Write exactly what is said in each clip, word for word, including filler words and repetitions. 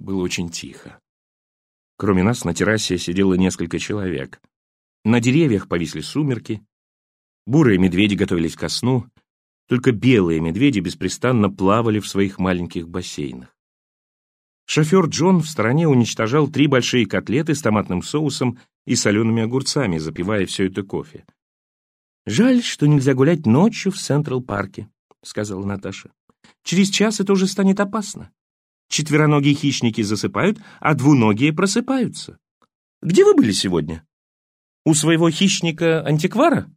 было очень тихо. Кроме нас на террасе сидело несколько человек. На деревьях повисли сумерки. Бурые медведи готовились ко сну. Только белые медведи беспрестанно плавали в своих маленьких бассейнах. Шофер Джон в стороне уничтожал три большие котлеты с томатным соусом и солеными огурцами, запивая все это кофе. «Жаль, что нельзя гулять ночью в Централ-парке», — сказала Наташа. «Через час это уже станет опасно. Четвероногие хищники засыпают, а двуногие просыпаются. Где вы были сегодня? У своего хищника-антиквара?»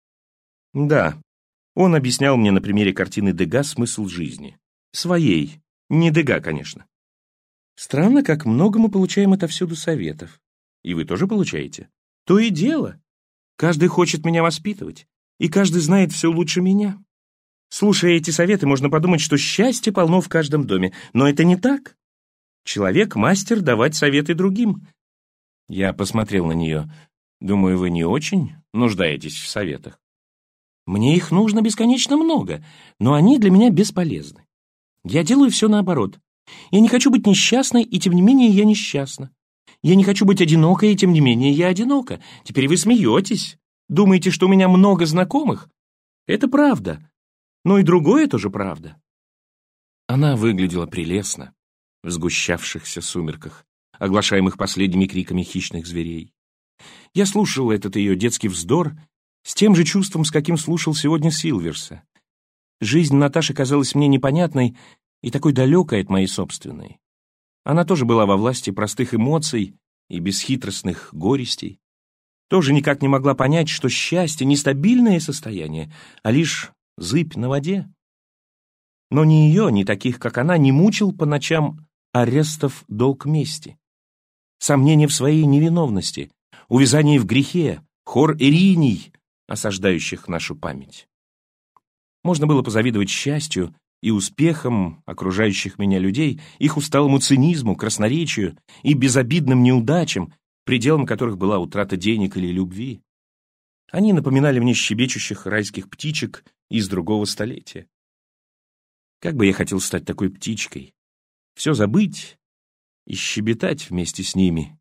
«Да». Он объяснял мне на примере картины Дега смысл жизни. Своей, не Дега, конечно. Странно, как много мы получаем отовсюду советов. И вы тоже получаете? То и дело. Каждый хочет меня воспитывать, и каждый знает все лучше меня. Слушая эти советы, можно подумать, что счастье полно в каждом доме, но это не так. Человек — мастер давать советы другим. Я посмотрел на нее. Думаю, вы не очень нуждаетесь в советах. Мне их нужно бесконечно много, но они для меня бесполезны. Я делаю все наоборот. Я не хочу быть несчастной, и тем не менее я несчастна. Я не хочу быть одинокой, и тем не менее я одинока. Теперь вы смеетесь. Думаете, что у меня много знакомых? Это правда. Но и другое тоже правда. Она выглядела прелестно в сгущавшихся сумерках, оглашаемых последними криками хищных зверей. Я слушал этот ее детский вздор с тем же чувством, с каким слушал сегодня Силверса. Жизнь Наташи казалась мне непонятной и такой далекой от моей собственной. Она тоже была во власти простых эмоций и бесхитростных горестей. Тоже никак не могла понять, что счастье — не стабильное состояние, а лишь зыбь на воде. Но ни ее, ни таких, как она, не мучил по ночам Арестов долг мести. Сомнение в своей невиновности, увязание в грехе, хор ириней, осаждающих нашу память. Можно было позавидовать счастью и успехам окружающих меня людей, их усталому цинизму, красноречию и безобидным неудачам, пределом которых была утрата денег или любви. Они напоминали мне щебечущих райских птичек из другого столетия. Как бы я хотел стать такой птичкой, все забыть и щебетать вместе с ними.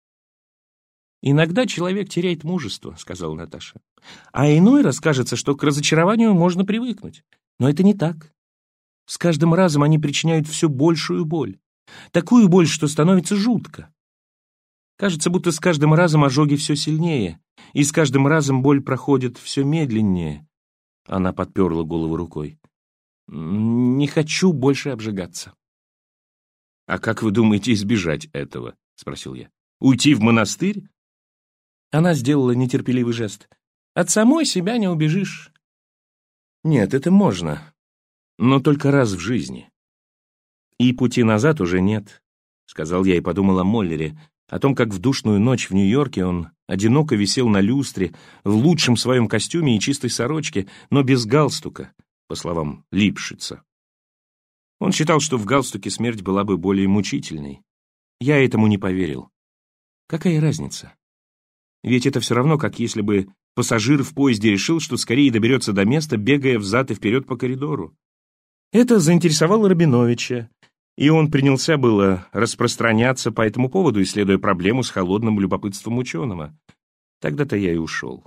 «Иногда человек теряет мужество», — сказала Наташа. «А иной раз кажется, что к разочарованию можно привыкнуть. Но это не так. С каждым разом они причиняют все большую боль. Такую боль, что становится жутко. Кажется, будто с каждым разом ожоги все сильнее, и с каждым разом боль проходит все медленнее». Она подперла голову рукой. «Не хочу больше обжигаться». «А как вы думаете избежать этого?» — спросил я. «Уйти в монастырь?» Она сделала нетерпеливый жест. «От самой себя не убежишь». «Нет, это можно, но только раз в жизни. И пути назад уже нет», — сказал я и подумал о Моллере, о том, как в душную ночь в Нью-Йорке он одиноко висел на люстре в лучшем своем костюме и чистой сорочке, но без галстука, по словам Липшица. Он считал, что в галстуке смерть была бы более мучительной. Я этому не поверил. Какая разница? Ведь это все равно, как если бы пассажир в поезде решил, что скорее доберется до места, бегая взад и вперед по коридору. Это заинтересовало Рабиновича, и он принялся было распространяться по этому поводу, исследуя проблему с холодным любопытством ученого. Тогда-то я и ушел.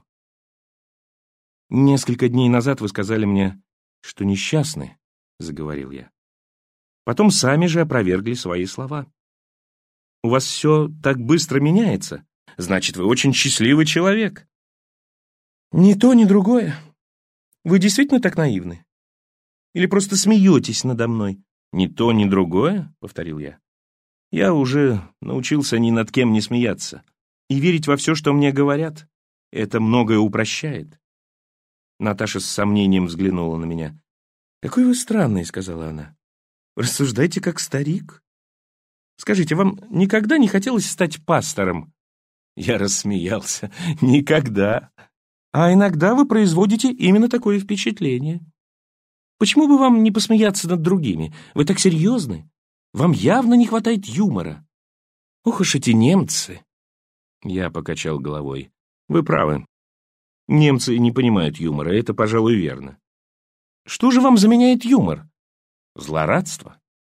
«Несколько дней назад вы сказали мне, что несчастны», — заговорил я. «Потом сами же опровергли свои слова. У вас все так быстро меняется. Значит, вы очень счастливый человек». «Ни то, ни другое. Вы действительно так наивны? Или просто смеетесь надо мной?» «Ни то, ни другое», — повторил я. «Я уже научился ни над кем не смеяться. И верить во все, что мне говорят, это многое упрощает». Наташа с сомнением взглянула на меня. «Какой вы странный», — сказала она. «Рассуждайте как старик. Скажите, вам никогда не хотелось стать пастором?» Я рассмеялся. «Никогда. А иногда вы производите именно такое впечатление. Почему бы вам не посмеяться над другими? Вы так серьезны. Вам явно не хватает юмора. Ох уж эти немцы!» Я покачал головой. «Вы правы. Немцы не понимают юмора, это, пожалуй, верно. Что же вам заменяет юмор? Злорадство?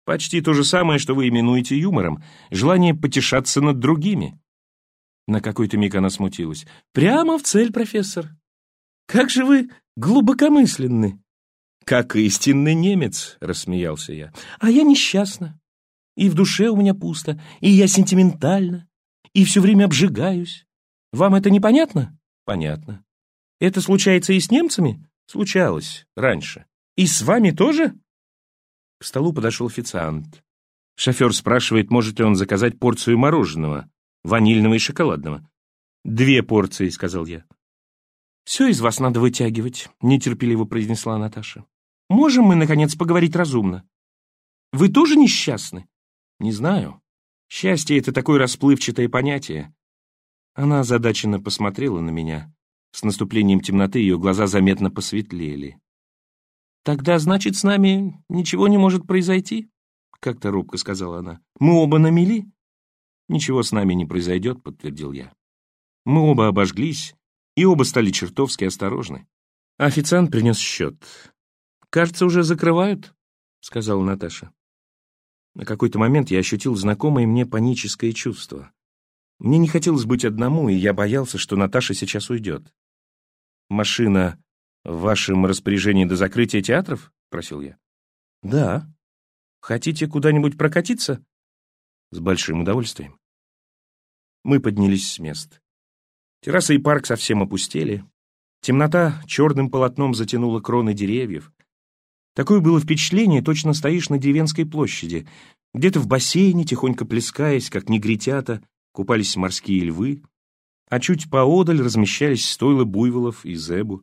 Почти то же самое, что вы именуете юмором. Желание потешаться над другими. На какой-то миг она смутилась. Прямо в цель, профессор. Как же вы глубокомысленны. Как истинный немец, рассмеялся я. А я несчастна. И в душе у меня пусто, и я сентиментальна, и все время обжигаюсь. Вам это непонятно? Понятно. Это случается и с немцами? Случалось раньше. И с вами тоже? К столу подошел официант. Шофер спрашивает, может ли он заказать порцию мороженого, ванильного и шоколадного. «Две порции», — сказал я. «Все из вас надо вытягивать», — нетерпеливо произнесла Наташа. «Можем мы, наконец, поговорить разумно? Вы тоже несчастны?» «Не знаю. Счастье — это такое расплывчатое понятие». Она озадаченно посмотрела на меня. С наступлением темноты ее глаза заметно посветлели. «Тогда, значит, с нами ничего не может произойти?» — как-то робко сказала она. «Мы оба на мели?» «Ничего с нами не произойдет», — подтвердил я. Мы оба обожглись, и оба стали чертовски осторожны. Официант принес счет. «Кажется, уже закрывают», — сказала Наташа. На какой-то момент я ощутил знакомое мне паническое чувство. Мне не хотелось быть одному, и я боялся, что Наташа сейчас уйдет. «Машина в вашем распоряжении до закрытия театров?» — спросил я. «Да. Хотите куда-нибудь прокатиться?» «С большим удовольствием». Мы поднялись с мест. Терраса и парк совсем опустели. Темнота черным полотном затянула кроны деревьев. Такое было впечатление, точно стоишь на деревенской площади. Где-то в бассейне, тихонько плескаясь, как негритята, купались морские львы, а чуть поодаль размещались стойла буйволов и зебу.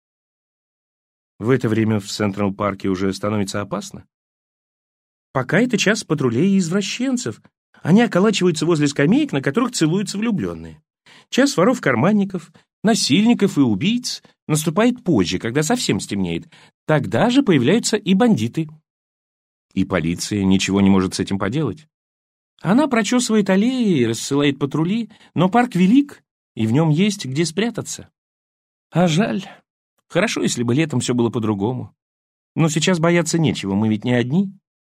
В это время в Централ-парке уже становится опасно. Пока это час патрулей и извращенцев. Они околачиваются возле скамеек, на которых целуются влюбленные. Час воров-карманников, насильников и убийц наступает позже, когда совсем стемнеет. Тогда же появляются и бандиты. И полиция ничего не может с этим поделать. Она прочесывает аллеи и рассылает патрули, но парк велик, и в нем есть где спрятаться. А жаль. Хорошо, если бы летом все было по-другому. Но сейчас бояться нечего, мы ведь не одни.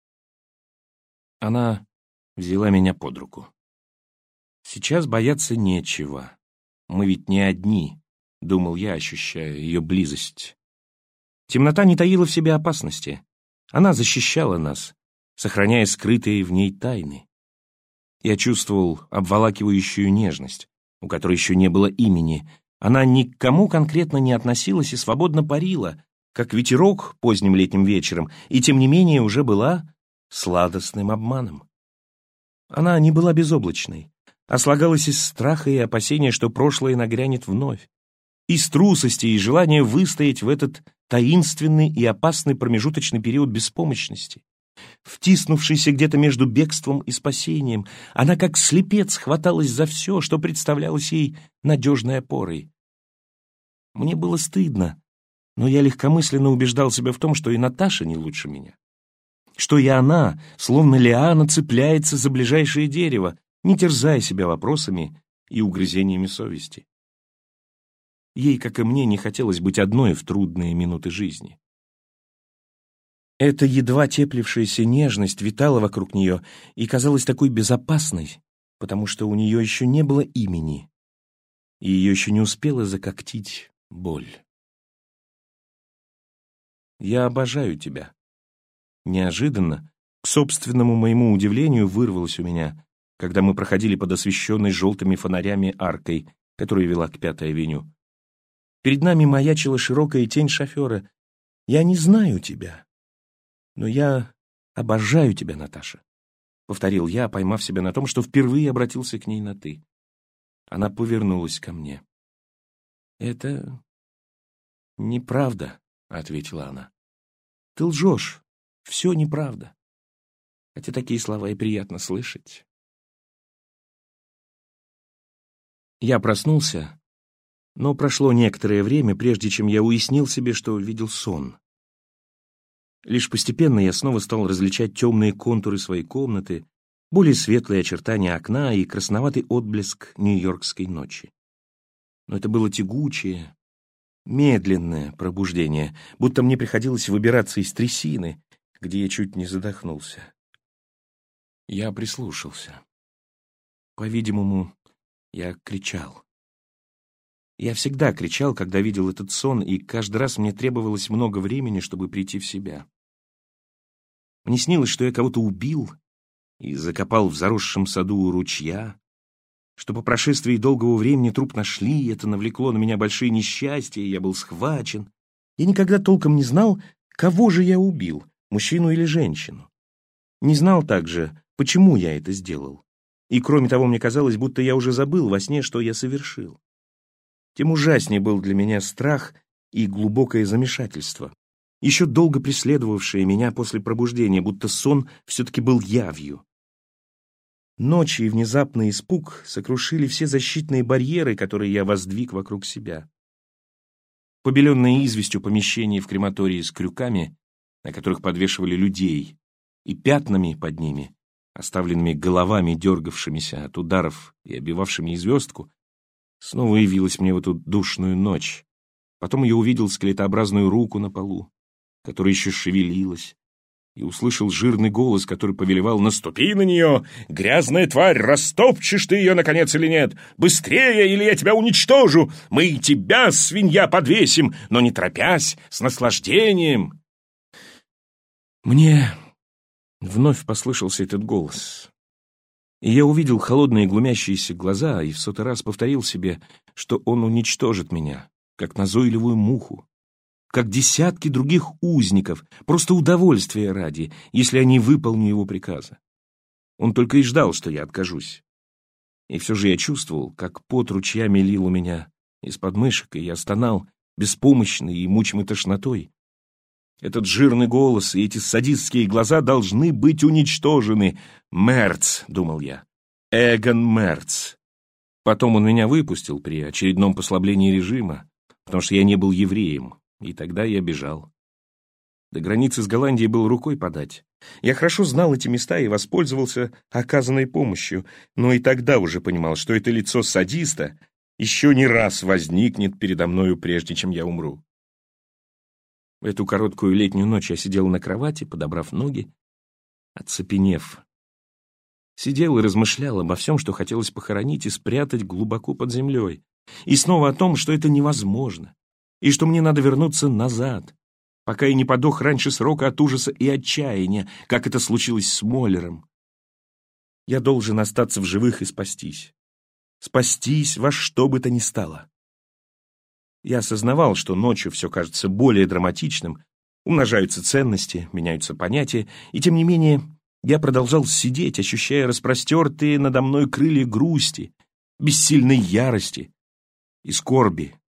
Она взяла меня под руку. Сейчас бояться нечего. Мы ведь не одни, думал я, ощущая ее близость. Темнота не таила в себе опасности. Она защищала нас, сохраняя скрытые в ней тайны. Я чувствовал обволакивающую нежность, у которой еще не было имени. Она ни к кому конкретно не относилась и свободно парила, как ветерок поздним летним вечером, и тем не менее уже была сладостным обманом. Она не была безоблачной, а слагалась из страха и опасения, что прошлое нагрянет вновь, из трусости и желания выстоять в этот таинственный и опасный промежуточный период беспомощности. Втиснувшись где-то между бегством и спасением, она как слепец хваталась за все, что представлялось ей надежной опорой. Мне было стыдно, но я легкомысленно убеждал себя в том, что и Наташа не лучше меня, что и она, словно лиана, цепляется за ближайшее дерево, не терзая себя вопросами и угрызениями совести. Ей, как и мне, не хотелось быть одной в трудные минуты жизни. Эта едва теплившаяся нежность витала вокруг нее и казалась такой безопасной, потому что у нее еще не было имени, и ее еще не успела закоктить боль. «Я обожаю тебя». Неожиданно, к собственному моему удивлению, вырвалось у меня, когда мы проходили под освещенной желтыми фонарями аркой, которая вела к Пятой авеню. Перед нами маячила широкая тень шофера. «Я не знаю тебя, но я обожаю тебя, Наташа», — повторил я, поймав себя на том, что впервые обратился к ней на «ты». Она повернулась ко мне. «Это неправда», — ответила она. «Ты лжешь. Все неправда. Хотя такие слова и приятно слышать». Я проснулся, но прошло некоторое время, прежде чем я уяснил себе, что видел сон. Лишь постепенно я снова стал различать темные контуры своей комнаты, более светлые очертания окна и красноватый отблеск нью-йоркской ночи. Но это было тягучее, медленное пробуждение, будто мне приходилось выбираться из трясины, где я чуть не задохнулся. Я прислушался. По-видимому, я кричал. Я всегда кричал, когда видел этот сон, и каждый раз мне требовалось много времени, чтобы прийти в себя. Мне снилось, что я кого-то убил и закопал в заросшем саду у ручья, что по прошествии долгого времени труп нашли, и это навлекло на меня большие несчастья, и я был схвачен. Я никогда толком не знал, кого же я убил, мужчину или женщину. Не знал также, почему я это сделал. И кроме того, мне казалось, будто я уже забыл во сне, что я совершил. Тем ужаснее был для меня страх и глубокое замешательство, еще долго преследовавшее меня после пробуждения, будто сон все-таки был явью. Ночь и внезапный испуг сокрушили все защитные барьеры, которые я воздвиг вокруг себя. Побеленное известью помещение в крематории с крюками, на которых подвешивали людей, и пятнами под ними, оставленными головами, дергавшимися от ударов и обивавшими звездку, снова явилась мне в эту душную ночь. Потом я увидел скелетообразную руку на полу, которая еще шевелилась, и услышал жирный голос, который повелевал: «Наступи на нее! Грязная тварь! Растопчешь ты ее, наконец, или нет? Быстрее, или я тебя уничтожу! Мы и тебя, свинья, подвесим, но не торопясь, с наслаждением!» Мне вновь послышался этот голос, и я увидел холодные глумящиеся глаза и в сотый раз повторил себе, что он уничтожит меня, как назойливую муху, как десятки других узников, просто удовольствия ради, если они выполню его приказа. Он только и ждал, что я откажусь. И все же я чувствовал, как пот ручьями лил у меня из подмышек, и я стонал, беспомощный и мучимый тошнотой. Этот жирный голос и эти садистские глаза должны быть уничтожены. Мерц, думал я, Эгон Мерц. Потом он меня выпустил при очередном послаблении режима, потому что я не был евреем, и тогда я бежал. До границы с Голландией был рукой подать. Я хорошо знал эти места и воспользовался оказанной помощью, но и тогда уже понимал, что это лицо садиста еще не раз возникнет передо мною, прежде чем я умру. В эту короткую летнюю ночь я сидел на кровати, подобрав ноги, оцепенев. Сидел и размышлял обо всем, что хотелось похоронить и спрятать глубоко под землей. И снова о том, что это невозможно, и что мне надо вернуться назад, пока я не подох раньше срока от ужаса и отчаяния, как это случилось с Моллером. Я должен остаться в живых и спастись. Спастись во что бы то ни стало. Я осознавал, что ночью все кажется более драматичным, умножаются ценности, меняются понятия, и тем не менее я продолжал сидеть, ощущая распростертые надо мной крылья грусти, бессильной ярости и скорби.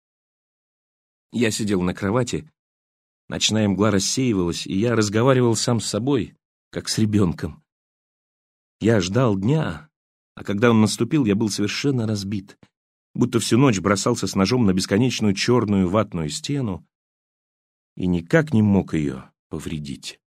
Я сидел на кровати, ночная мгла рассеивалась, и я разговаривал сам с собой, как с ребенком. Я ждал дня, а когда он наступил, я был совершенно разбит, будто всю ночь бросался с ножом на бесконечную черную ватную стену и никак не мог ее повредить.